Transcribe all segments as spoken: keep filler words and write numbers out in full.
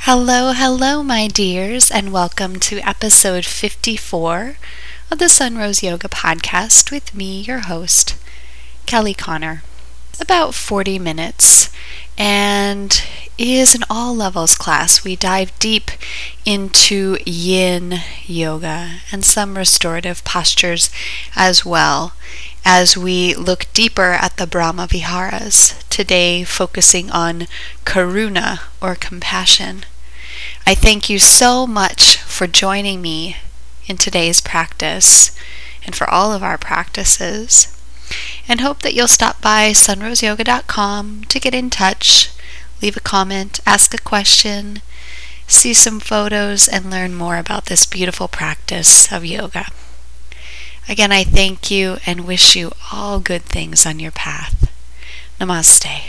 Hello, hello, my dears, and welcome to episode fifty-four of the Sunrose Yoga Podcast with me, your host, Kelly Connor. About forty minutes, and is an all levels class. We dive deep into yin yoga and some restorative postures as well as we look deeper at the Brahma Viharas, today focusing on karuna or compassion. I thank you so much for joining me in today's practice and for all of our practices, and hope that you'll stop by sunrose yoga dot com to get in touch, leave a comment, ask a question, see some photos, and learn more about this beautiful practice of yoga. Again, I thank you and wish you all good things on your path. Namaste.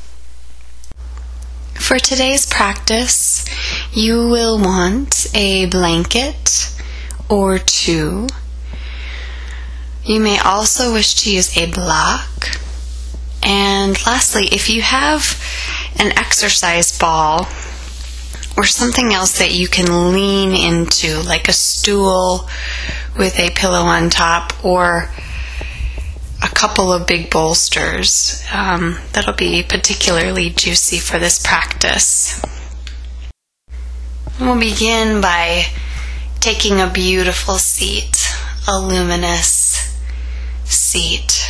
For today's practice, you will want a blanket or two. You may also wish to use a block. And lastly, if you have an exercise ball or something else that you can lean into, like a stool with a pillow on top or a couple of big bolsters, um, that'll be particularly juicy for this practice. We'll begin by taking a beautiful seat, a luminous seat.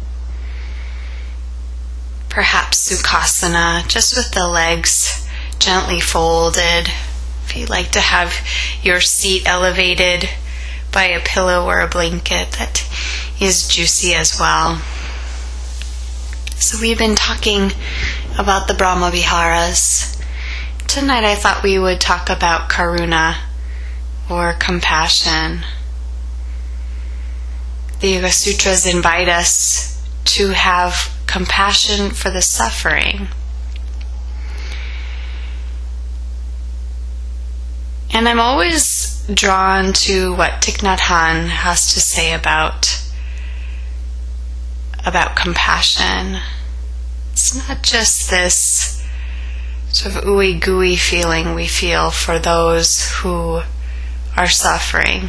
Perhaps Sukhasana, just with the legs gently folded. If you'd like to have your seat elevated by a pillow or a blanket, that is juicy as well. So we've been talking about the Brahma Viharas. Tonight I thought we would talk about karuna or compassion. The Yoga Sutras invite us to have compassion for the suffering. And I'm always drawn to what Thich Nhat Hanh has to say about about compassion. It's not just this sort of ooey gooey feeling we feel for those who are suffering.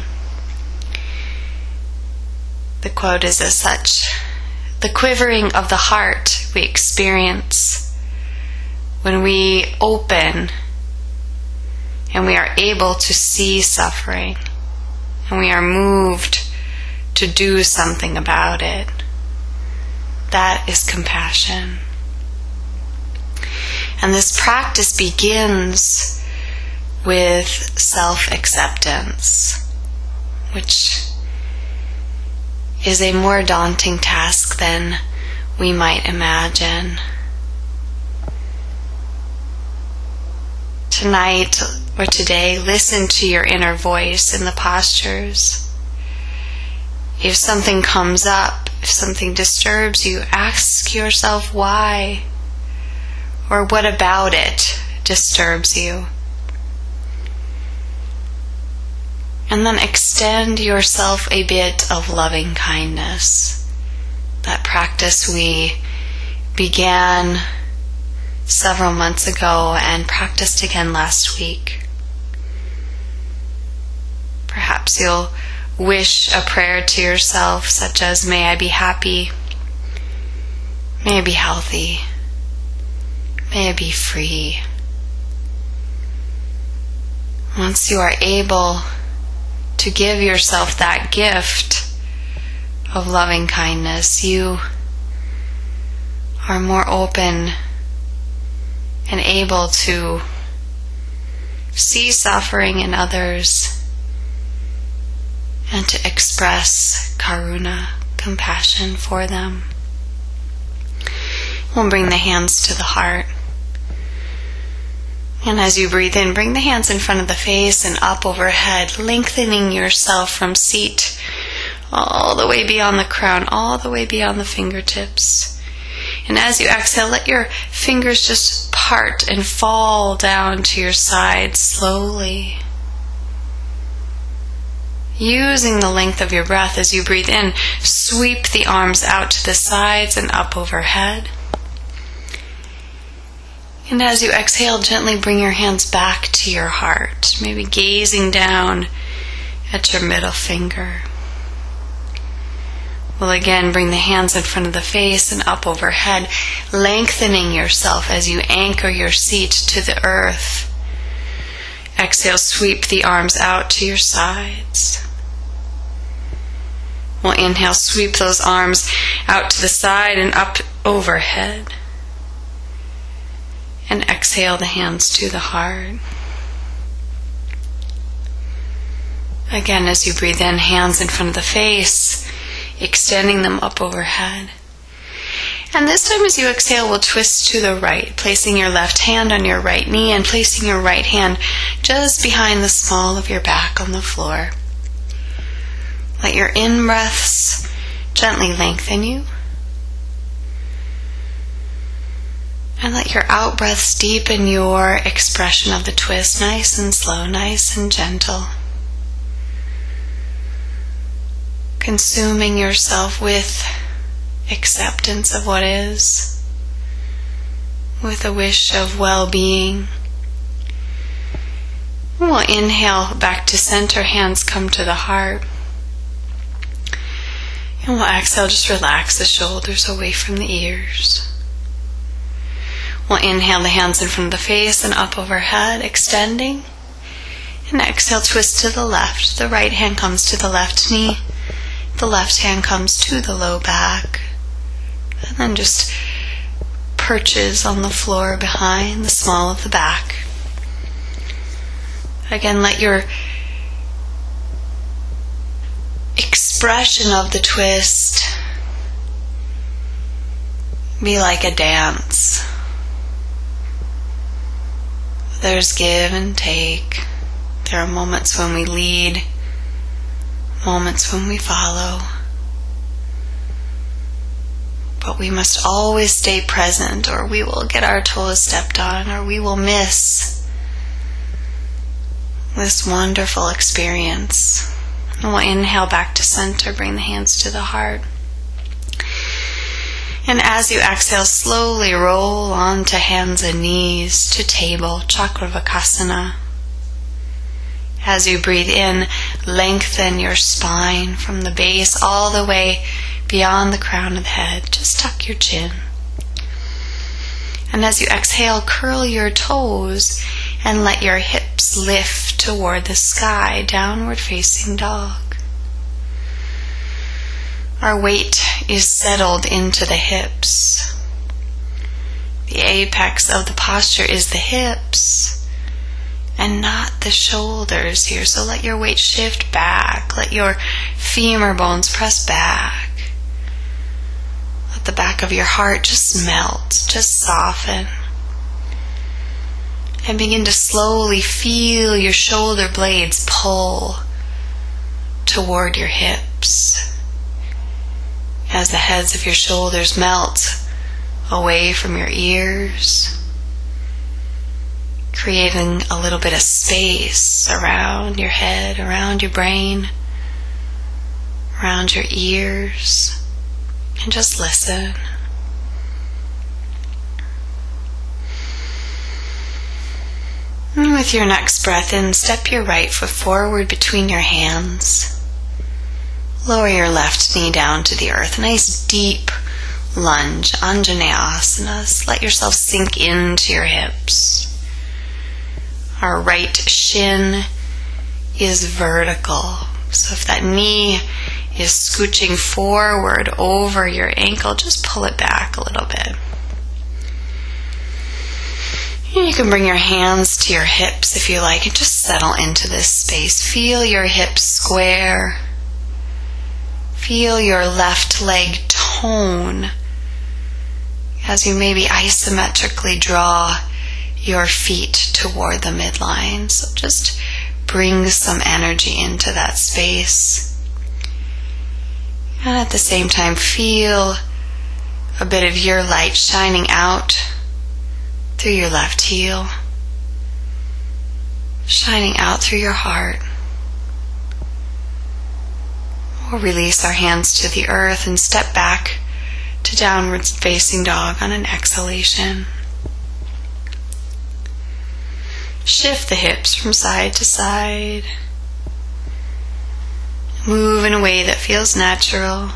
The quote is as such: the quivering of the heart we experience when we open and we are able to see suffering and we are moved to do something about it. That is compassion. And this practice begins with self-acceptance, which is a more daunting task than we might imagine. Tonight or today, listen to your inner voice in the postures. If something comes up, if something disturbs you, ask yourself why, or what about it disturbs you. And then extend yourself a bit of loving kindness. That practice we began several months ago and practiced again last week. Perhaps you'll wish a prayer to yourself, such as, may I be happy, may I be healthy, may I be free. Once you are able to give yourself that gift of loving kindness, you are more open and able to see suffering in others and to express karuna, compassion for them. We'll bring the hands to the heart. And as you breathe in, bring the hands in front of the face and up overhead, lengthening yourself from seat all the way beyond the crown, all the way beyond the fingertips. And as you exhale, let your fingers just part and fall down to your side slowly. Using the length of your breath as you breathe in, sweep the arms out to the sides and up overhead. And as you exhale, gently bring your hands back to your heart, maybe gazing down at your middle finger. We'll again bring the hands in front of the face and up overhead, lengthening yourself as you anchor your seat to the earth. Exhale, sweep the arms out to your sides. We'll inhale, sweep those arms out to the side and up overhead. And exhale the hands to the heart. Again, as you breathe in, hands in front of the face, extending them up overhead. And this time as you exhale, we'll twist to the right, placing your left hand on your right knee and placing your right hand just behind the small of your back on the floor. Let your in-breaths gently lengthen you. And let your out-breaths deepen your expression of the twist, nice and slow, nice and gentle. Consuming yourself with acceptance of what is, with a wish of well-being. We'll inhale back to center, hands come to the heart. And we'll exhale, just relax the shoulders away from the ears. We'll inhale the hands in front of the face and up overhead, extending. And exhale, twist to the left. The right hand comes to the left knee. The left hand comes to the low back. And then just perches on the floor behind the small of the back. Again, let your expression of the twist be like a dance. There's give and take. There are moments when we lead, moments when we follow. But we must always stay present, or we will get our toes stepped on, or we will miss this wonderful experience. And we'll inhale back to center, bring the hands to the heart. And as you exhale, slowly roll onto hands and knees to table, Chakravakasana. As you breathe in, lengthen your spine from the base all the way beyond the crown of the head. Just tuck your chin. And as you exhale, curl your toes and let your hips lift toward the sky, downward facing dog. Our weight is settled into the hips. The apex of the posture is the hips and not the shoulders here. So let your weight shift back. Let your femur bones press back. Let the back of your heart just melt, just soften. And begin to slowly feel your shoulder blades pull toward your hips as the heads of your shoulders melt away from your ears, creating a little bit of space around your head, around your brain, around your ears, and just listen. And with your next breath in, step your right foot forward between your hands. Lower your left knee down to the earth. A nice deep lunge, Anjaneyasana. Let yourself sink into your hips. Our right shin is vertical. So if that knee is scooching forward over your ankle, just pull it back a little bit. And you can bring your hands to your hips if you like and just settle into this space. Feel your hips square. Feel your left leg tone as you maybe isometrically draw your feet toward the midline. So just bring some energy into that space. And at the same time, feel a bit of your light shining out through your left heel, shining out through your heart. We'll release our hands to the earth and step back to downward facing dog on an exhalation. shift the hips from side to side. Move in a way that feels natural.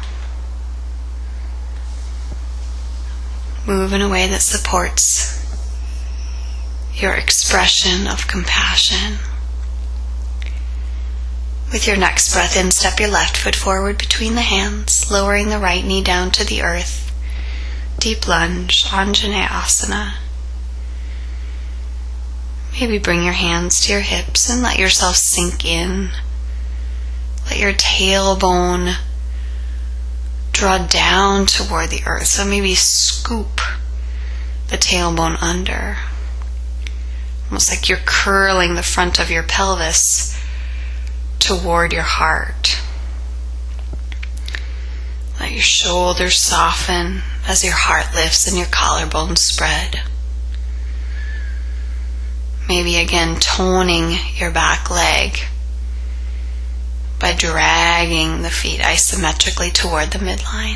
Move in a way that supports your expression of compassion. With your next breath in, step your left foot forward between the hands, lowering the right knee down to the earth. Deep lunge, Anjaneyasana. Maybe bring your hands to your hips and let yourself sink in. Let your tailbone draw down toward the earth. So maybe scoop the tailbone under. Almost like you're curling the front of your pelvis toward your heart. Let your shoulders soften as your heart lifts and your collarbone spread. Maybe again toning your back leg by dragging the feet isometrically toward the midline.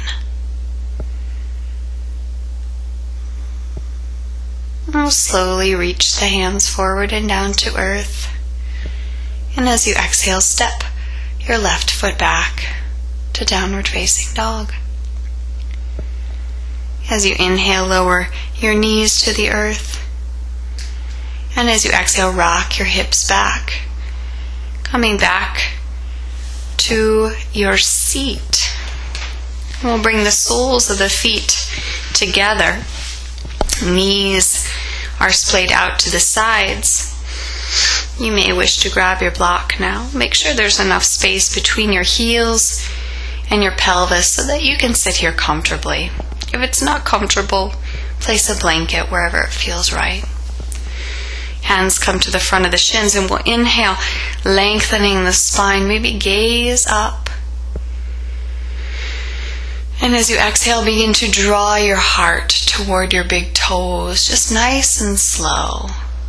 And we'll slowly reach the hands forward and down to earth. And as you exhale, step your left foot back to downward facing dog. As you inhale, lower your knees to the earth. And as you exhale, rock your hips back, coming back to your seat. We'll bring the soles of the feet together. Knees are splayed out to the sides. You may wish to grab your block now. Make sure there's enough space between your heels and your pelvis so that you can sit here comfortably. If it's not comfortable, place a blanket wherever it feels right. Hands come to the front of the shins, and we'll inhale, lengthening the spine. Maybe gaze up. And as you exhale, begin to draw your heart toward your big toes, just nice and slow.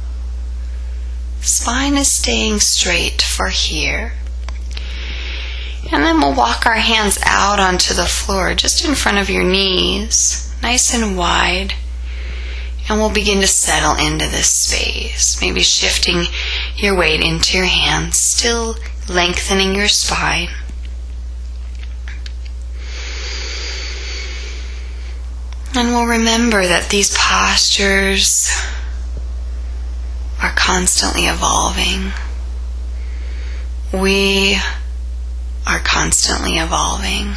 Spine is staying straight for here. And then we'll walk our hands out onto the floor, just in front of your knees, nice and wide. And we'll begin to settle into this space, maybe shifting your weight into your hands, still lengthening your spine. And we'll remember that these postures are constantly evolving. We are constantly evolving.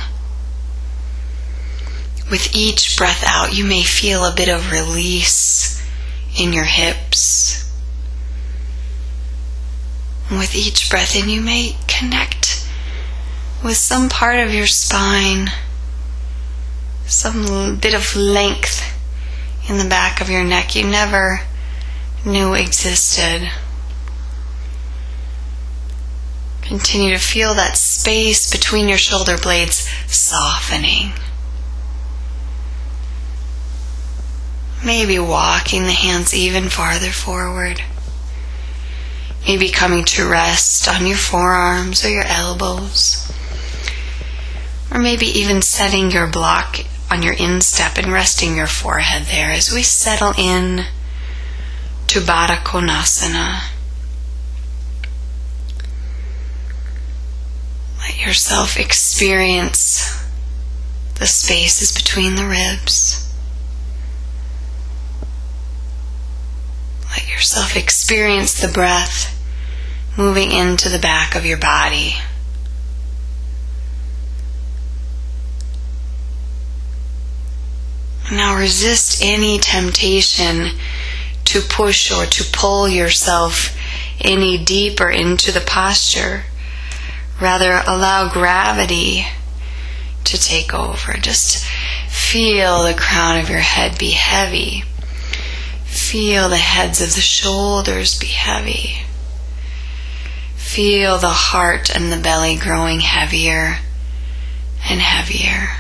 With each breath out, you may feel a bit of release in your hips. And with each breath in, you may connect with some part of your spine, some bit of length in the back of your neck you never knew existed. Continue to feel that space between your shoulder blades softening. Maybe walking the hands even farther forward. Maybe coming to rest on your forearms or your elbows. Or maybe even setting your block on your instep and resting your forehead there as we settle in to Baddha Konasana. Let yourself experience the spaces between the ribs. Let yourself experience the breath moving into the back of your body. Now resist any temptation to push or to pull yourself any deeper into the posture. Rather, allow gravity to take over. Just feel the crown of your head be heavy. Feel the heads of the shoulders be heavy. Feel the heart and the belly growing heavier and heavier.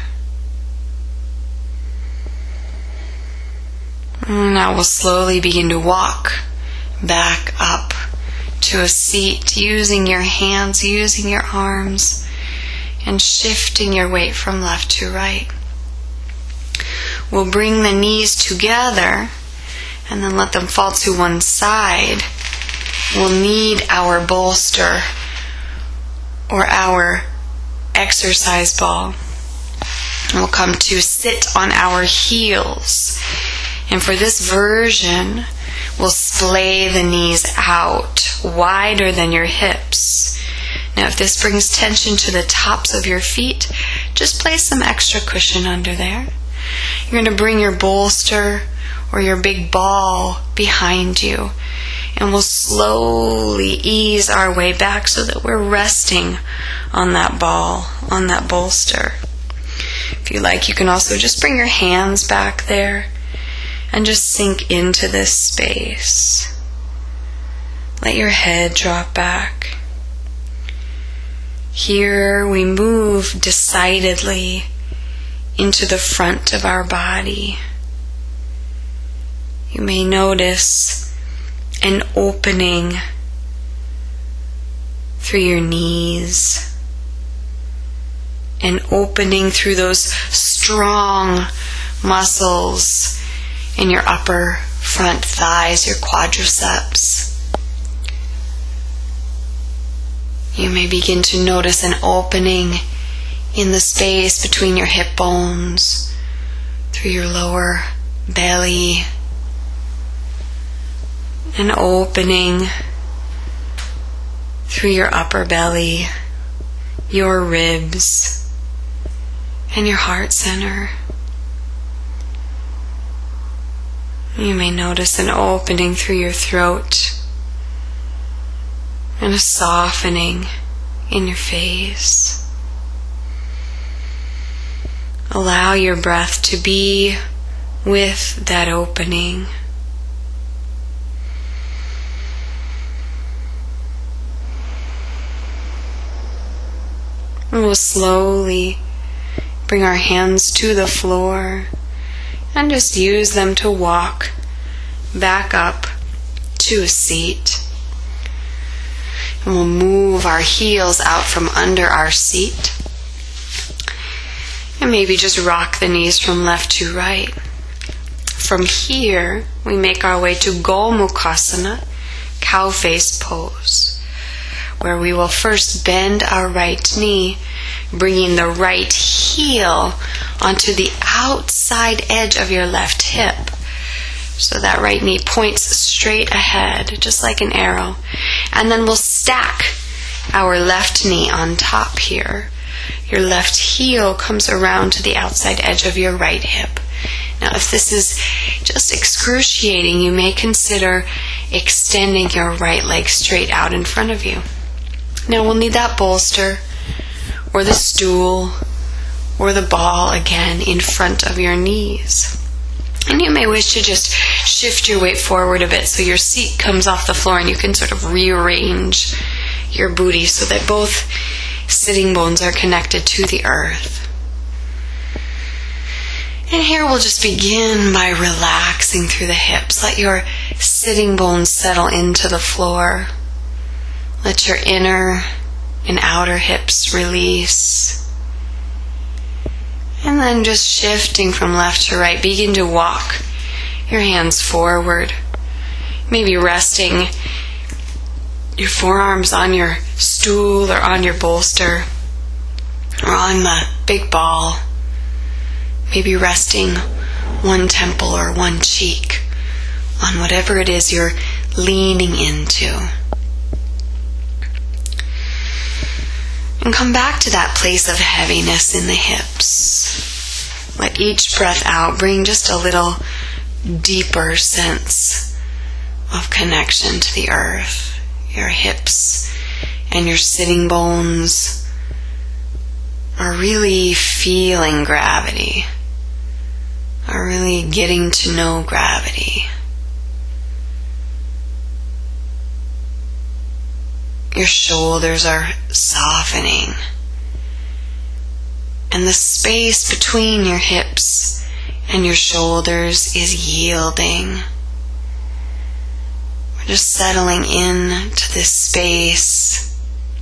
Now we'll slowly begin to walk back up to a seat, using your hands, using your arms, and shifting your weight from left to right. We'll bring the knees together and then let them fall to one side. we'll need our bolster or our exercise ball. We'll come to sit on our heels. And for this version, we'll splay the knees out wider than your hips. Now, if this brings tension to the tops of your feet, just place some extra cushion under there. You're going to bring your bolster or your big ball behind you, and we'll slowly ease our way back so that we're resting on that ball, on that bolster. If you like, you can also just bring your hands back there and just sink into this space. Let your head drop back. Here we move decidedly into the front of our body. You may notice an opening through your knees, an opening through those strong muscles in your upper front thighs, your quadriceps. You may begin to notice an opening in the space between your hip bones, through your lower belly, an opening through your upper belly, your ribs, and your heart center. You may notice an opening through your throat and a softening in your face. Allow your breath to be with that opening. And we'll slowly bring our hands to the floor and just use them to walk back up to a seat. And we'll move our heels out from under our seat. And maybe just rock the knees from left to right. From here, we make our way to Gomukhasana, cow face pose, where we will first bend our right knee, bringing the right heel onto the outside edge of your left hip. So that right knee points straight ahead, just like an arrow. And then we'll stack our left knee on top here. Your left heel comes around to the outside edge of your right hip. Now, if this is just excruciating, you may consider extending your right leg straight out in front of you. Now, we'll need that bolster or the stool or the ball again in front of your knees. And you may wish to just shift your weight forward a bit so your seat comes off the floor and you can sort of rearrange your booty so that both sitting bones are connected to the earth. And here we'll just begin by relaxing through the hips. Let your sitting bones settle into the floor. Let your inner and outer hips release. And then just shifting from left to right, begin to walk your hands forward. Maybe resting your forearms on your stool or on your bolster or on the big ball. Maybe resting one temple or one cheek on whatever it is you're leaning into. And come back to that place of heaviness in the hips. Let each breath out bring just a little deeper sense of connection to the earth. Your hips and your sitting bones are really feeling gravity, are really getting to know gravity. Your shoulders are softening, and the space between your hips and your shoulders is yielding. We're just settling in to this space,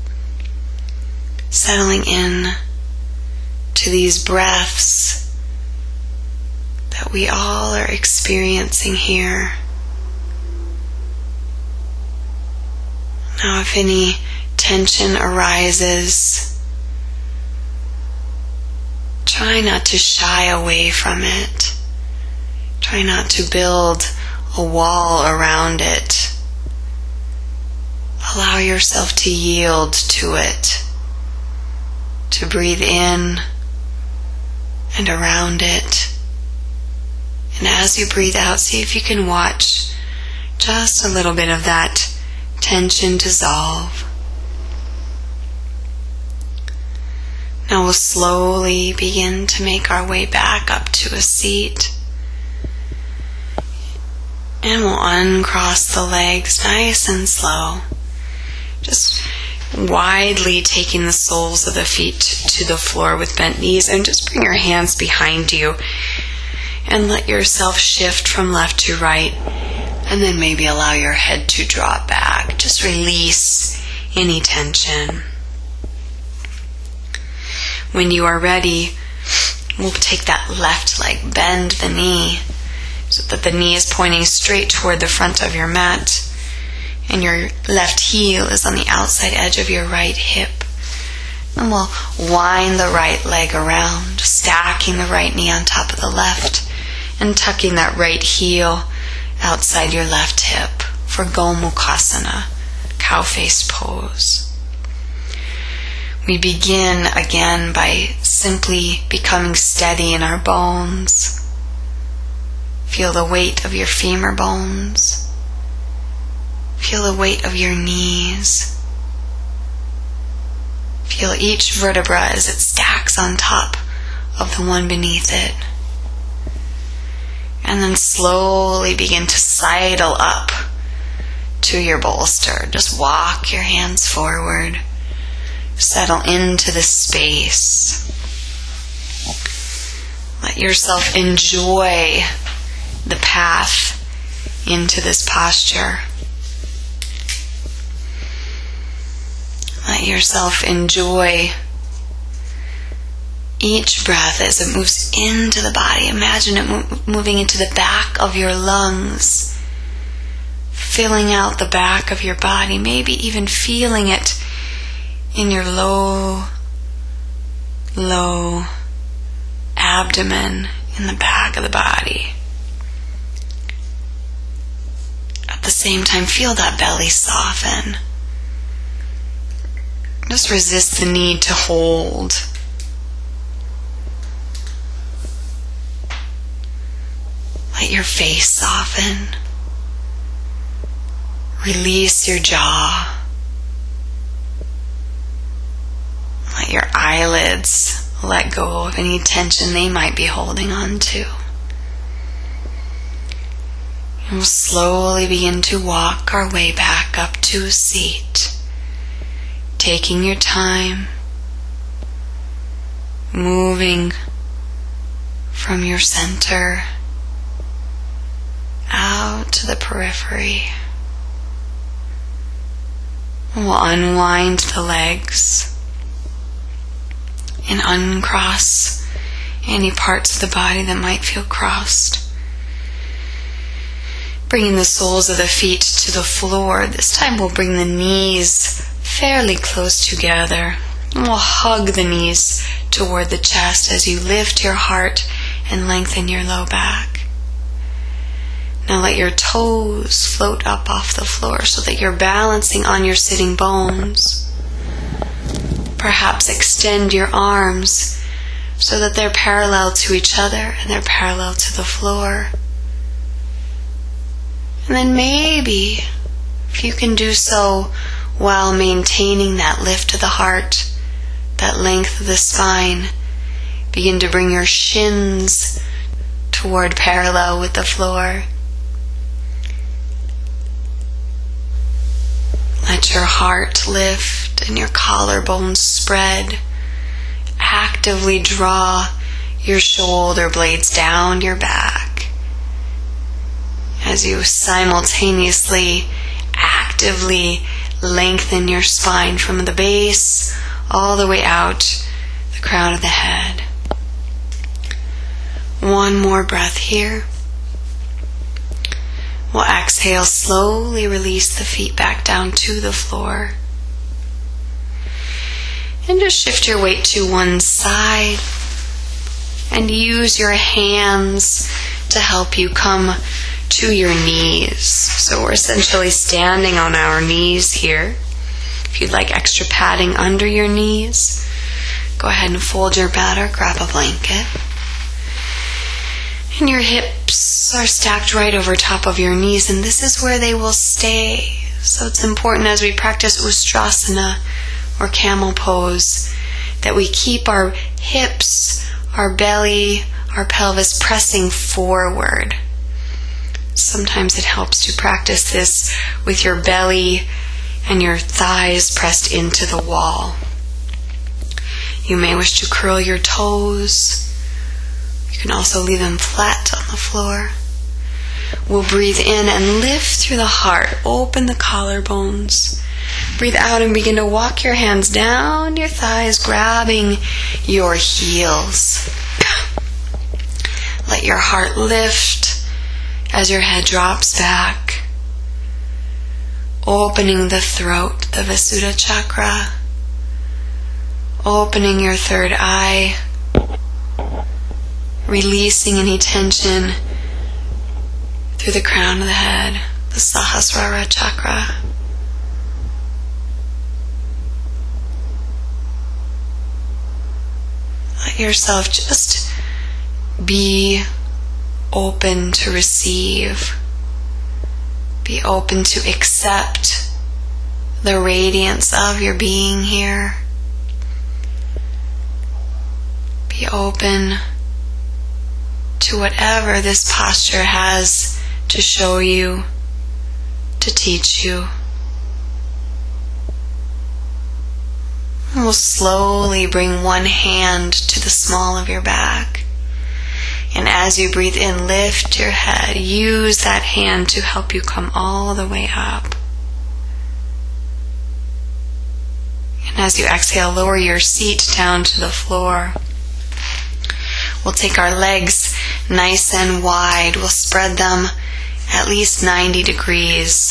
settling in to these breaths that we all are experiencing here. Now, if any tension arises, try not to shy away from it. Try not to build a wall around it. Allow yourself to yield to it, to breathe in and around it. And as you breathe out, see if you can watch just a little bit of that tension dissolve. Now we'll slowly begin to make our way back up to a seat. And we'll uncross the legs nice and slow. Just widely taking the soles of the feet to the floor with bent knees, and just bring your hands behind you and let yourself shift from left to right, and then maybe allow your head to drop back. Just release any tension. When you are ready, we'll take that left leg, bend the knee so that the knee is pointing straight toward the front of your mat, and your left heel is on the outside edge of your right hip. And we'll wind the right leg around, stacking the right knee on top of the left, and tucking that right heel outside your left hip for Gomukhasana, cow face pose. We begin again by simply becoming steady in our bones. Feel the weight of your femur bones. Feel the weight of your knees. Feel each vertebra as it stacks on top of the one beneath it. And then slowly begin to sidle up to your bolster. Just walk your hands forward. Settle into the space. Let yourself enjoy the path into this posture. Let yourself enjoy each breath as it moves into the body. Imagine it mo- moving into the back of your lungs, filling out the back of your body, maybe even feeling it in your low, low abdomen in the back of the body. At the same time, feel that belly soften. Just resist the need to hold. Let your face soften. Release your jaw. Let your eyelids let go of any tension they might be holding on to. And we'll slowly begin to walk our way back up to a seat. Taking your time, moving from your center out to the periphery. We'll unwind the legs and uncross any parts of the body that might feel crossed. Bringing the soles of the feet to the floor. This time we'll bring the knees fairly close together. And we'll hug the knees toward the chest as you lift your heart and lengthen your low back. Now let your toes float up off the floor so that you're balancing on your sitting bones. Perhaps extend your arms so that they're parallel to each other and they're parallel to the floor. And then maybe, if you can do so while maintaining that lift of the heart, that length of the spine, begin to bring your shins toward parallel with the floor. Let your heart lift and your collarbones spread. Actively draw your shoulder blades down your back as you simultaneously, actively lengthen your spine from the base all the way out the crown of the head. One more breath here. We'll exhale, slowly release the feet back down to the floor. And just shift your weight to one side and use your hands to help you come to your knees. So we're essentially standing on our knees here. If you'd like extra padding under your knees, go ahead and fold your mat or grab a blanket. And your hips are stacked right over top of your knees, and this is where they will stay. So it's important as we practice Ustrasana or camel pose that we keep our hips, our belly, our pelvis pressing forward. Sometimes it helps to practice this with your belly and your thighs pressed into the wall. You may wish to curl your toes. You can also leave them flat on the floor. We'll breathe in and lift through the heart. Open the collarbones. Breathe out and begin to walk your hands down your thighs, grabbing your heels. Let your heart lift as your head drops back. Opening the throat, the Visuddha chakra. Opening your third eye. Releasing any tension through the crown of the head, the Sahasrara chakra. Let yourself just be open to receive. Be open to accept the radiance of your being here. Be open to whatever this posture has to show you, to teach you. And we'll slowly bring one hand to the small of your back. And as you breathe in, lift your head. Use that hand to help you come all the way up. And as you exhale, lower your seat down to the floor. We'll take our legs nice and wide. We'll spread them at least ninety degrees.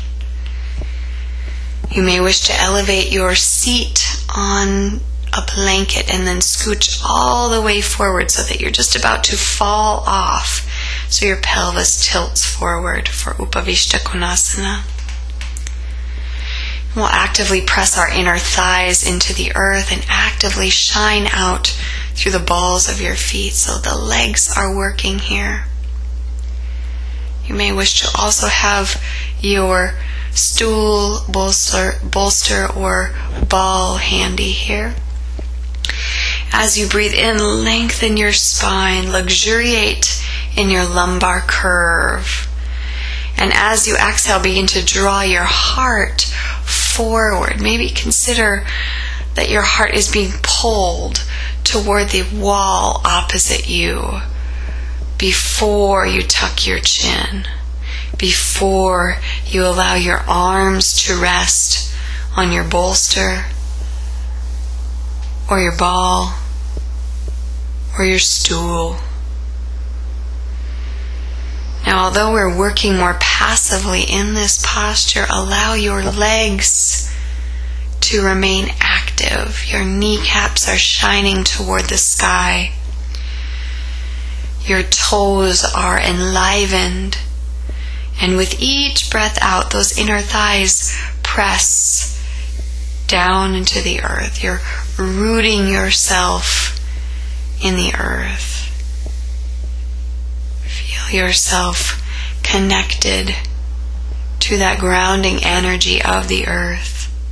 You may wish to elevate your seat on a blanket and then scooch all the way forward so that you're just about to fall off, so your pelvis tilts forward for Upavishta Konasana. We'll actively press our inner thighs into the earth and actively shine out through the balls of your feet so the legs are working here. You may wish to also have your stool, bolster, bolster or ball handy here. As you breathe in, lengthen your spine, luxuriate in your lumbar curve. And as you exhale, begin to draw your heart forward. Maybe consider that your heart is being pulled toward the wall opposite you before you tuck your chin, before you allow your arms to rest on your bolster or your ball or your stool. Now, although we're working more passively in this posture, allow your legs to remain active. Your kneecaps are shining toward the sky. Your toes are enlivened. And with each breath out, those inner thighs press down into the earth. You're rooting yourself in the earth. Feel yourself connected to that grounding energy of the earth.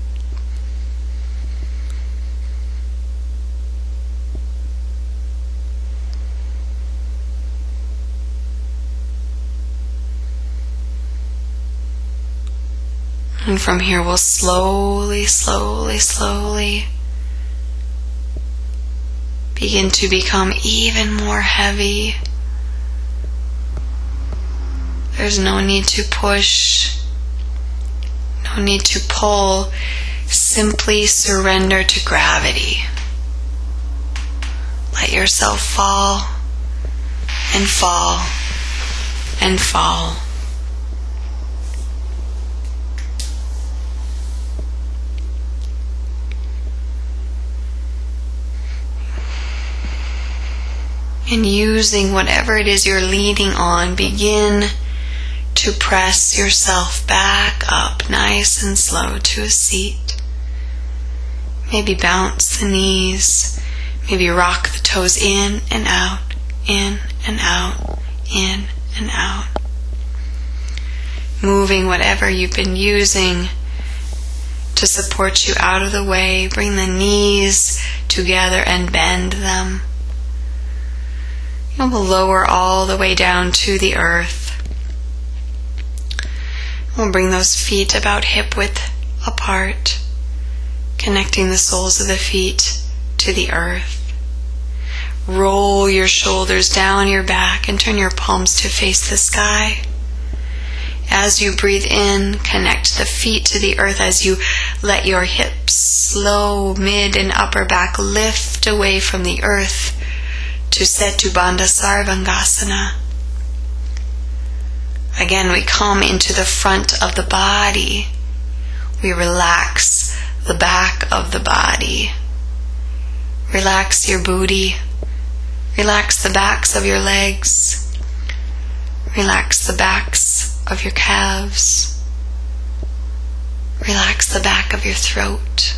And from here we'll slowly, slowly, slowly begin to become even more heavy. There's no need to push, no need to pull. Simply surrender to gravity. Let yourself fall and fall and fall. And using whatever it is you're leaning on, begin to press yourself back up nice and slow to a seat. Maybe bounce the knees, maybe rock the toes in and out, in and out, in and out. Moving whatever you've been using to support you out of the way. Bring the knees together and bend them. And we'll lower all the way down to the earth. We'll bring those feet about hip width apart, connecting the soles of the feet to the earth. Roll your shoulders down your back and turn your palms to face the sky. As you breathe in, connect the feet to the earth as you let your hips, slow, mid, and upper back lift away from the earth to Setu Bandha Sarvangasana. Again, we come into the front of the body. We relax the back of the body. Relax your booty. Relax the backs of your legs. Relax the backs of your calves. Relax the back of your throat.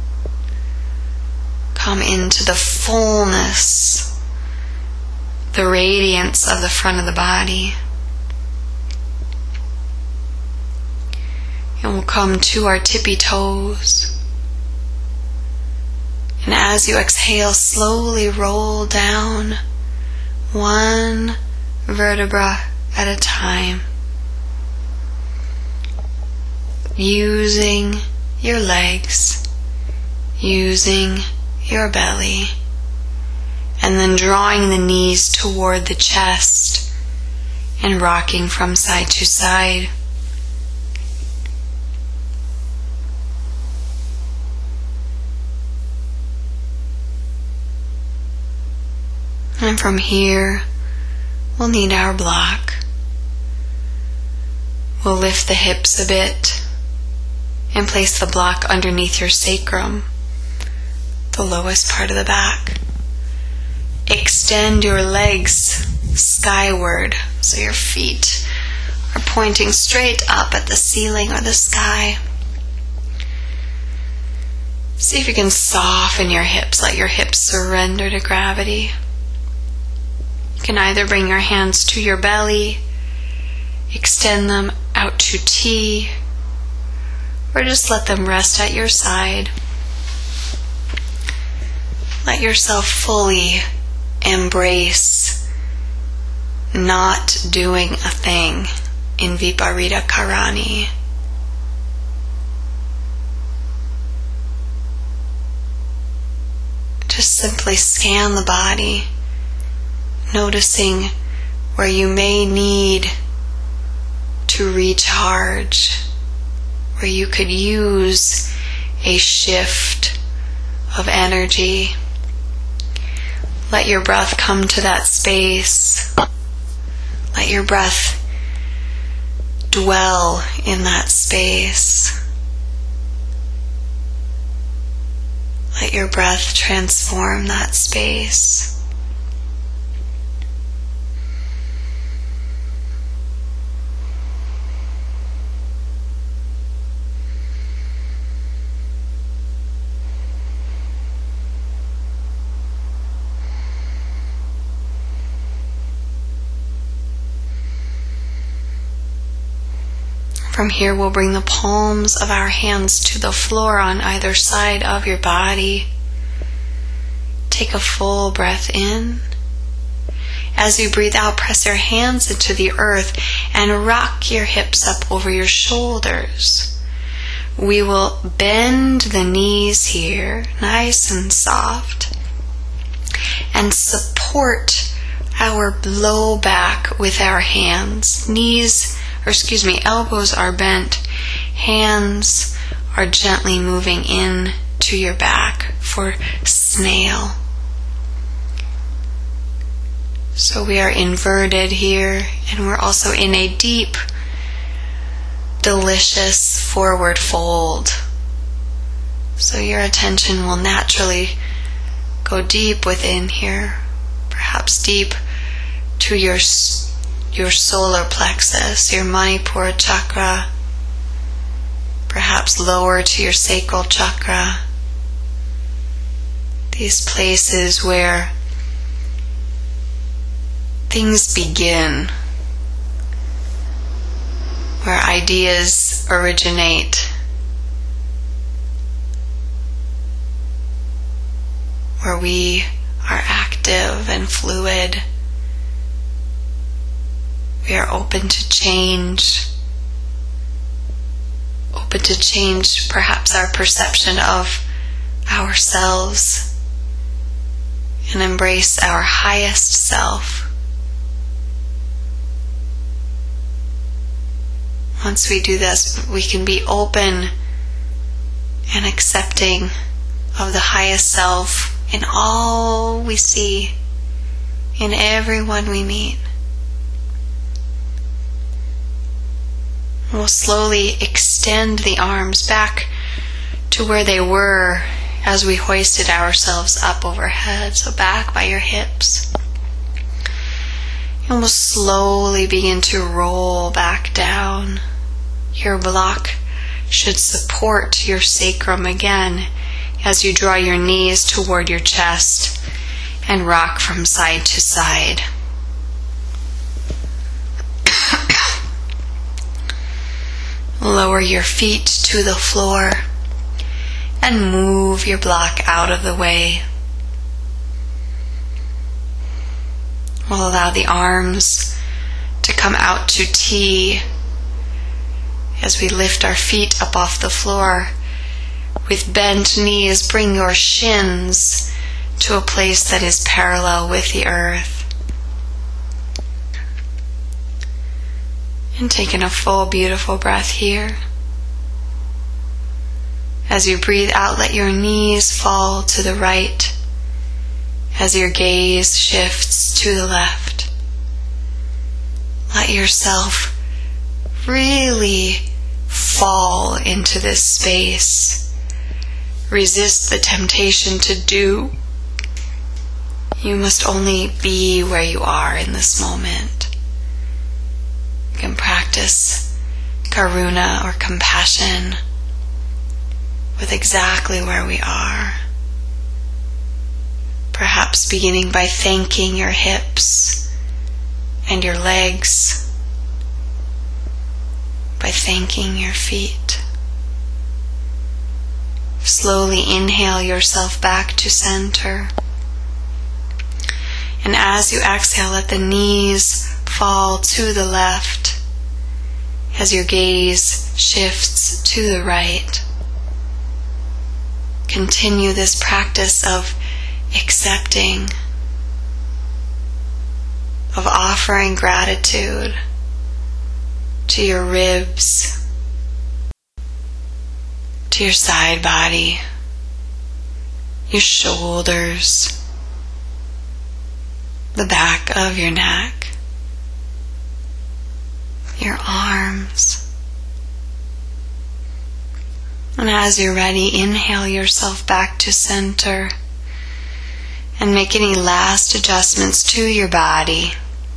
Come into the fullness, the radiance of the front of the body. And we'll come to our tippy toes. And as you exhale, slowly roll down one vertebra at a time, using your legs, using your belly, and then drawing the knees toward the chest and rocking from side to side. And from here, we'll need our block. We'll lift the hips a bit and place the block underneath your sacrum, the lowest part of the back. Extend your legs skyward so your feet are pointing straight up at the ceiling or the sky. See if you can soften your hips, let your hips surrender to gravity. You can either bring your hands to your belly, extend them out to T, or just let them rest at your side. Let yourself fully embrace not doing a thing in Viparita Karani. Just simply scan the body, noticing where you may need to recharge, where you could use a shift of energy. Let your breath come to that space. Let your breath dwell in that space. Let your breath transform that space. From here, we'll bring the palms of our hands to the floor on either side of your body. Take a full breath in. As you breathe out, press your hands into the earth and rock your hips up over your shoulders. We will bend the knees here, nice and soft, and support our low back with our hands. Knees Or excuse me, elbows are bent, hands are gently moving in to your back for snail. So we are inverted here, and we're also in a deep, delicious forward fold. So your attention will naturally go deep within here. perhaps deep to your, your solar plexus, your Manipura chakra, perhaps lower to your sacral chakra. These places where things begin, where ideas originate, where we are active and fluid. We are open to change, open to change perhaps our perception of ourselves and embrace our highest self. Once we do this, we can be open and accepting of the highest self in all we see, in everyone we meet. We'll slowly extend the arms back to where they were as we hoisted ourselves up overhead, so back by your hips. And we'll slowly begin to roll back down. Your block should support your sacrum again as you draw your knees toward your chest and rock from side to side. Lower your feet to the floor and move your block out of the way. We'll allow the arms to come out to T as we lift our feet up off the floor. With bent knees, bring your shins to a place that is parallel with the earth. And taking a full, beautiful breath here. As you breathe out, let your knees fall to the right as your gaze shifts to the left. Let yourself really fall into this space. Resist the temptation to do. You must only be where you are in this moment. You can practice karuna or compassion with exactly where we are. Perhaps beginning by thanking your hips and your legs, by thanking your feet. Slowly inhale yourself back to center. And as you exhale, let the knees fall to the left as your gaze shifts to the right. Continue this practice of accepting, of offering gratitude to your ribs, to your side body, your shoulders, the back of your neck, your arms. And as you're ready, inhale yourself back to center and make any last adjustments to your body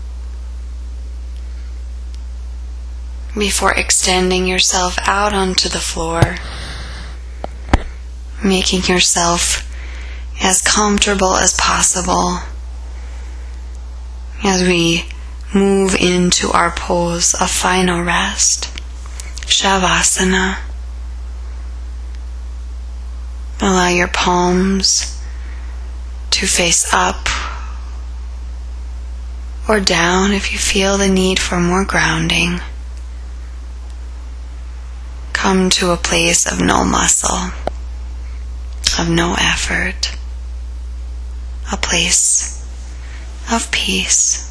before extending yourself out onto the floor, making yourself as comfortable as possible as we move into our pose of final rest, Shavasana. Allow your palms to face up or down if you feel the need for more grounding. Come to a place of no muscle, of no effort, a place of peace.